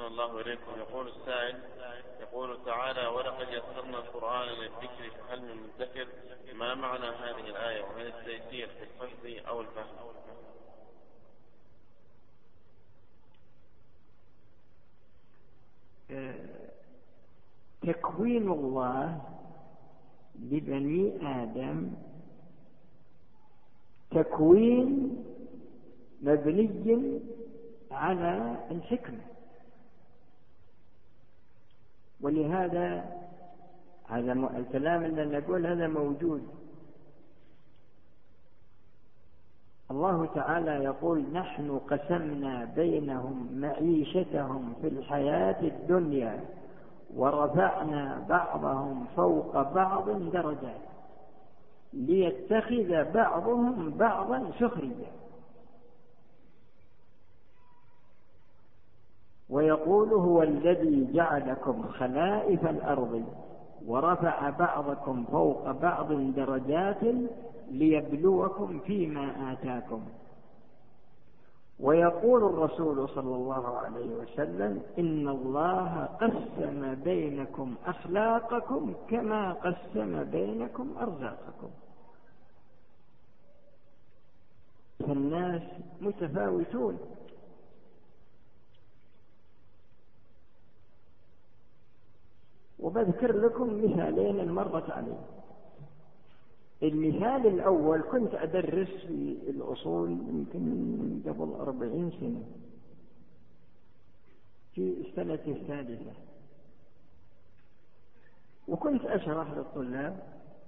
الله إليكم. يقول السائل: يقول تعالى: ولقد يسرنا القرآن للذكر فهل من مدكر. ما معنى هذه الآية وهل التيسير في الحفظ أو الفهم؟ تكوين الله لبني آدم تكوين مبني على الحكمة، ولهذا هذا الكلام اللي نقول هذا موجود. الله تعالى يقول: نحن قسمنا بينهم معيشتهم في الحياة الدنيا ورفعنا بعضهم فوق بعض درجات ليتخذ بعضهم بعضا سخريا. ويقول: هو الذي جعلكم خلائف الأرض ورفع بعضكم فوق بعض درجات ليبلوكم فيما آتاكم. ويقول الرسول صلى الله عليه وسلم: إن الله قسم بينكم أخلاقكم كما قسم بينكم أرزاقكم. فالناس متفاوتون، وبذكر لكم مثالين مرت عليه. المثال الأول كنت أدرس في الأصول يمكن قبل 40 سنة في السنة الثالثة، وكنت أشرح للطلاب،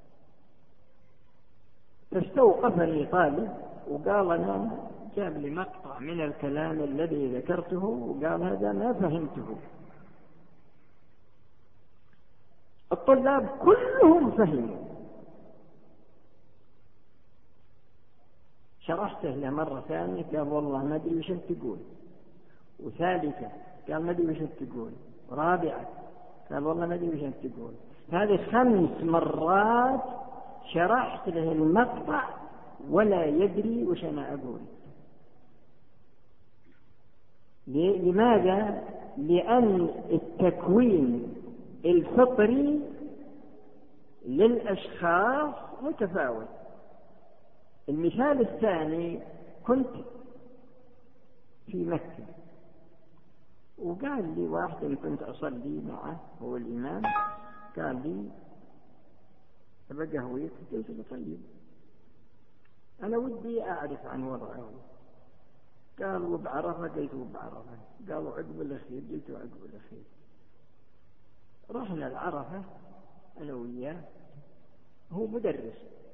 فاستوقفني طالب وقال: أنا جاب لي مقطع من الكلام الذي ذكرته وقال: هذا ما فهمته. الطلاب كلهم فهموا. شرحته له مرة ثانية قال: والله ما أدري وش أنت تقول. وثالثة قال: ما أدري وش أنت تقول. ورابعة قال: والله ما أدري وش أنت تقول. هذه 5 مرات شرحت له المقطع ولا يدري وش أنا أقول. لماذا؟ لأن التكوين الفطري للأشخاص متفاوت. المثال الثاني: كنت في مكة وقال لي واحد اللي كنت أصلي معه هو الإمام، قال لي: أبقى قهويك؟ قلت له: طيب، أنا ودي أعرف عن وضعه. قال: وبعرفة؟ قلت: وبعرفة. قالوا: عقب الأخير؟ قلت: عقب الأخير. رحنا العرفة أنا وياه، هو مدرس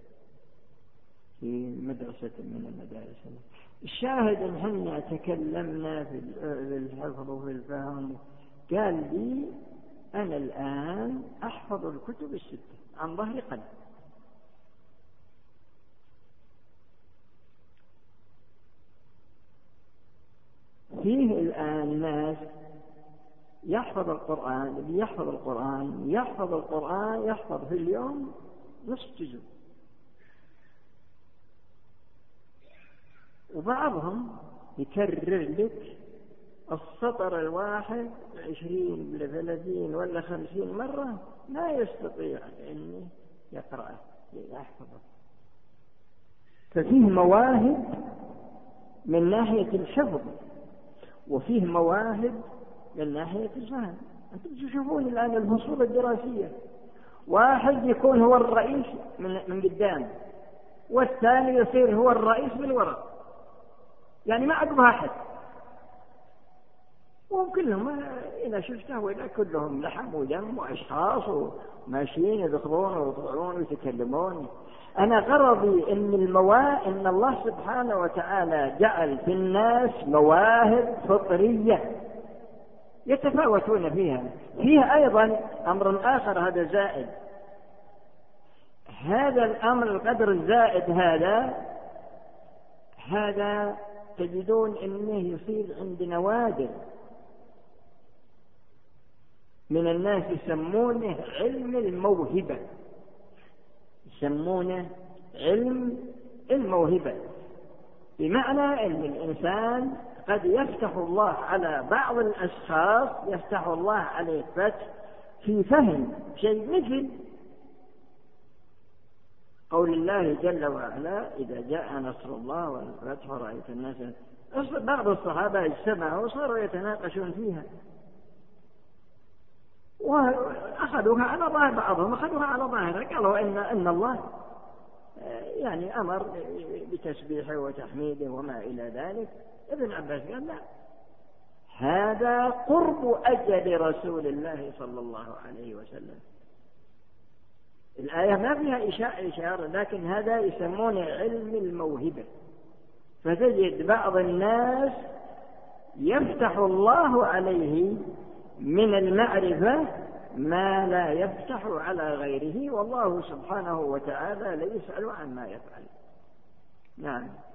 في مدرسة من المدارس. الشاهد إن احنا تكلمنا في الحفظ وفي الفهم. قال لي: أنا الآن أحفظ الكتب الستة عن ظهر قلب. فيه الآن ناس يحفظ القرآن، اللي يحفظ القرآن يحفظ في اليوم نصف جزء، وبعضهم يكرر لك السطر الواحد 20 ولا 30 ولا 50 مرة، لا يستطيع أن يقرأه يحفظه. ففيه مواهب من ناحية الحفظ، وفيه مواهب من ناحية الفهم. أنتم تشوفون الآن الفصول الدراسية، واحد يكون هو الرئيس من قدام، والثاني يصير هو الرئيس من وراء، يعني ما عقبها أحد، وهم كلهم إذا شفته وإذا كلهم لحم ودم وأشخاص وماشيين يذكرون ويطلعون ويتكلمون. أنا غرضي إن الله سبحانه وتعالى جعل في الناس مواهب فطرية يتفاوتون فيها أيضا أمر آخر هذا زائد. هذا الأمر القدر الزائد هذا تجدون أنه يصير عند نوادر من الناس يسمونه علم الموهبة، يسمونه علم الموهبة، بمعنى أن الإنسان قد يفتح الله على بعض الأشخاص، يفتح الله عليه فتح في فهم شيء، مثل قول الله جل وعلا إذا جاء نصر الله والفتح ورأيت الناس. بعض الصحابة اجتمعوا وصاروا يتناقشون فيها، وأخذوها على ظاهر، بعضهم أخذوها على ظاهر، قالوا إن الله يعني أمر بتسبيحه وتحميده وما إلى ذلك. ابن عباس قال لا، هذا قرب أجل رسول الله صلى الله عليه وسلم. الآية ما فيها إشارة، لكن هذا يسمونه علم الموهبة. فتجد بعض الناس يفتح الله عليه من المعرفة ما لا يفتح على غيره، والله سبحانه وتعالى لا يسأل عما يفعل. نعم.